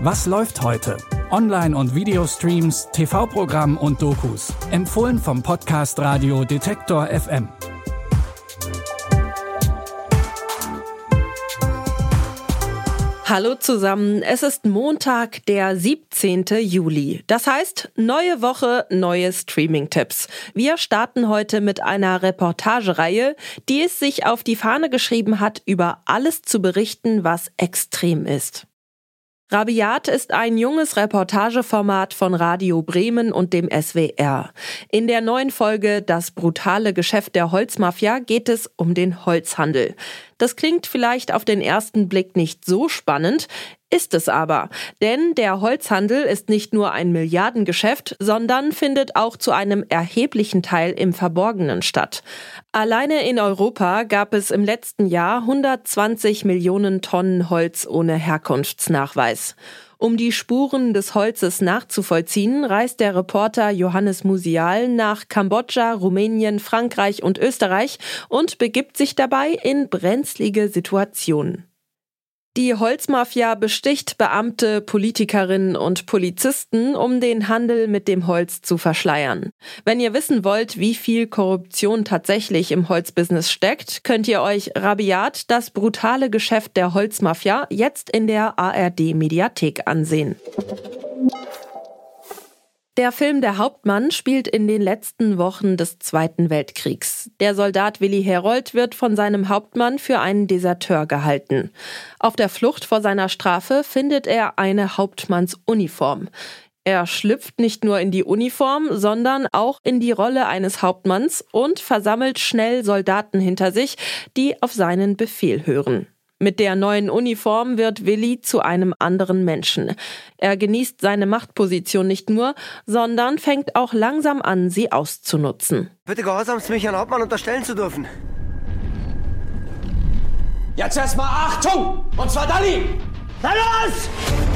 Was läuft heute? Online- und Videostreams, TV-Programm und Dokus. Empfohlen vom Podcast Radio Detektor FM. Hallo zusammen, es ist Montag, der 17. Juli. Das heißt, neue Woche, neue Streaming-Tipps. Wir starten heute mit einer Reportagereihe, die es sich auf die Fahne geschrieben hat, über alles zu berichten, was extrem ist. Rabiat ist ein junges Reportageformat von Radio Bremen und dem SWR. In der neuen Folge Das brutale Geschäft der Holzmafia geht es um den Holzhandel. Das klingt vielleicht auf den ersten Blick nicht so spannend, ist es aber. Denn der Holzhandel ist nicht nur ein Milliardengeschäft, sondern findet auch zu einem erheblichen Teil im Verborgenen statt. Alleine in Europa gab es im letzten Jahr 120 Millionen Tonnen Holz ohne Herkunftsnachweis. Um die Spuren des Holzes nachzuvollziehen, reist der Reporter Johannes Musial nach Kambodscha, Rumänien, Frankreich und Österreich und begibt sich dabei in brenzlige Situationen. Die Holzmafia besticht Beamte, Politikerinnen und Polizisten, um den Handel mit dem Holz zu verschleiern. Wenn ihr wissen wollt, wie viel Korruption tatsächlich im Holzbusiness steckt, könnt ihr euch Rabiat, das brutale Geschäft der Holzmafia, jetzt in der ARD-Mediathek ansehen. Der Film Der Hauptmann spielt in den letzten Wochen des Zweiten Weltkriegs. Der Soldat Willi Herold wird von seinem Hauptmann für einen Deserteur gehalten. Auf der Flucht vor seiner Strafe findet er eine Hauptmannsuniform. Er schlüpft nicht nur in die Uniform, sondern auch in die Rolle eines Hauptmanns und versammelt schnell Soldaten hinter sich, die auf seinen Befehl hören. Mit der neuen Uniform wird Willi zu einem anderen Menschen. Er genießt seine Machtposition nicht nur, sondern fängt auch langsam an, sie auszunutzen. Bitte gehorsamst mich, Herrn Hauptmann unterstellen zu dürfen. Jetzt erstmal Achtung! Und zwar Dalli! Na los!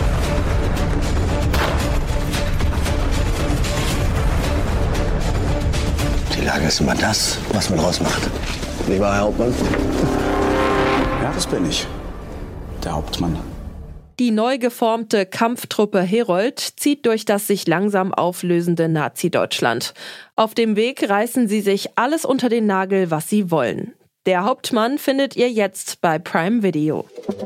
Die Lage ist immer das, was man draus macht. Lieber Herr Hauptmann. Ja, das bin ich. Der Hauptmann. Die neu geformte Kampftruppe Herold zieht durch das sich langsam auflösende Nazi-Deutschland. Auf dem Weg reißen sie sich alles unter den Nagel, was sie wollen. Der Hauptmann findet ihr jetzt bei Prime Video.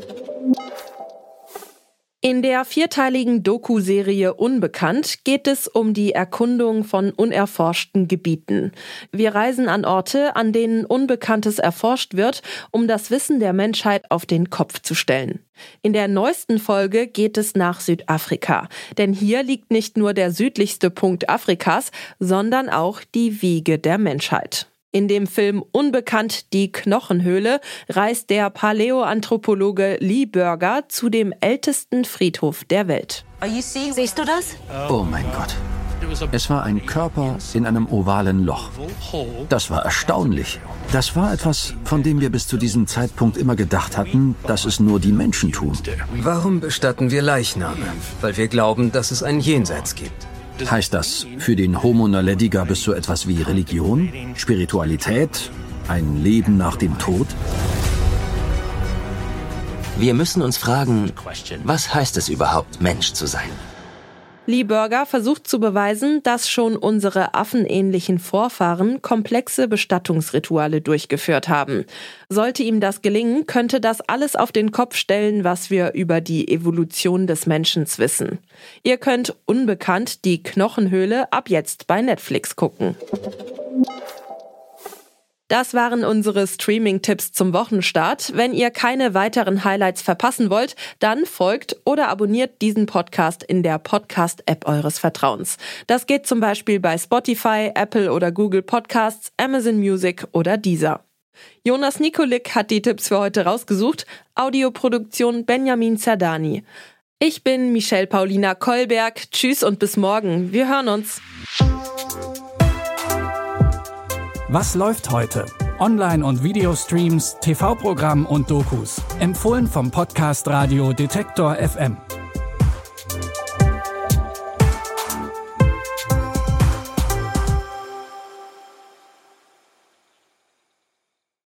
In der vierteiligen Doku-Serie Unbekannt geht es um die Erkundung von unerforschten Gebieten. Wir reisen an Orte, an denen Unbekanntes erforscht wird, um das Wissen der Menschheit auf den Kopf zu stellen. In der neuesten Folge geht es nach Südafrika. Denn hier liegt nicht nur der südlichste Punkt Afrikas, sondern auch die Wiege der Menschheit. In dem Film Unbekannt, die Knochenhöhle, reist der Paläoanthropologe Lee Burger zu dem ältesten Friedhof der Welt. Siehst du das? Oh mein Gott. Es war ein Körper in einem ovalen Loch. Das war erstaunlich. Das war etwas, von dem wir bis zu diesem Zeitpunkt immer gedacht hatten, dass es nur die Menschen tun. Warum bestatten wir Leichname? Weil wir glauben, dass es ein Jenseits gibt. Heißt das, für den Homo naledi gab es so etwas wie Religion, Spiritualität, ein Leben nach dem Tod? Wir müssen uns fragen, was heißt es überhaupt, Mensch zu sein? Lee Burger versucht zu beweisen, dass schon unsere affenähnlichen Vorfahren komplexe Bestattungsrituale durchgeführt haben. Sollte ihm das gelingen, könnte das alles auf den Kopf stellen, was wir über die Evolution des Menschen wissen. Ihr könnt Unbekannt, die Knochenhöhle, ab jetzt bei Netflix gucken. Das waren unsere Streaming-Tipps zum Wochenstart. Wenn ihr keine weiteren Highlights verpassen wollt, dann folgt oder abonniert diesen Podcast in der Podcast-App eures Vertrauens. Das geht zum Beispiel bei Spotify, Apple oder Google Podcasts, Amazon Music oder Deezer. Jonas Nikolik hat die Tipps für heute rausgesucht. Audioproduktion Benjamin Zerdani. Ich bin Michelle Paulina Kolberg. Tschüss und bis morgen. Wir hören uns. Was läuft heute? Online- und Videostreams, TV-Programm und Dokus. Empfohlen vom Podcast Radio Detektor FM.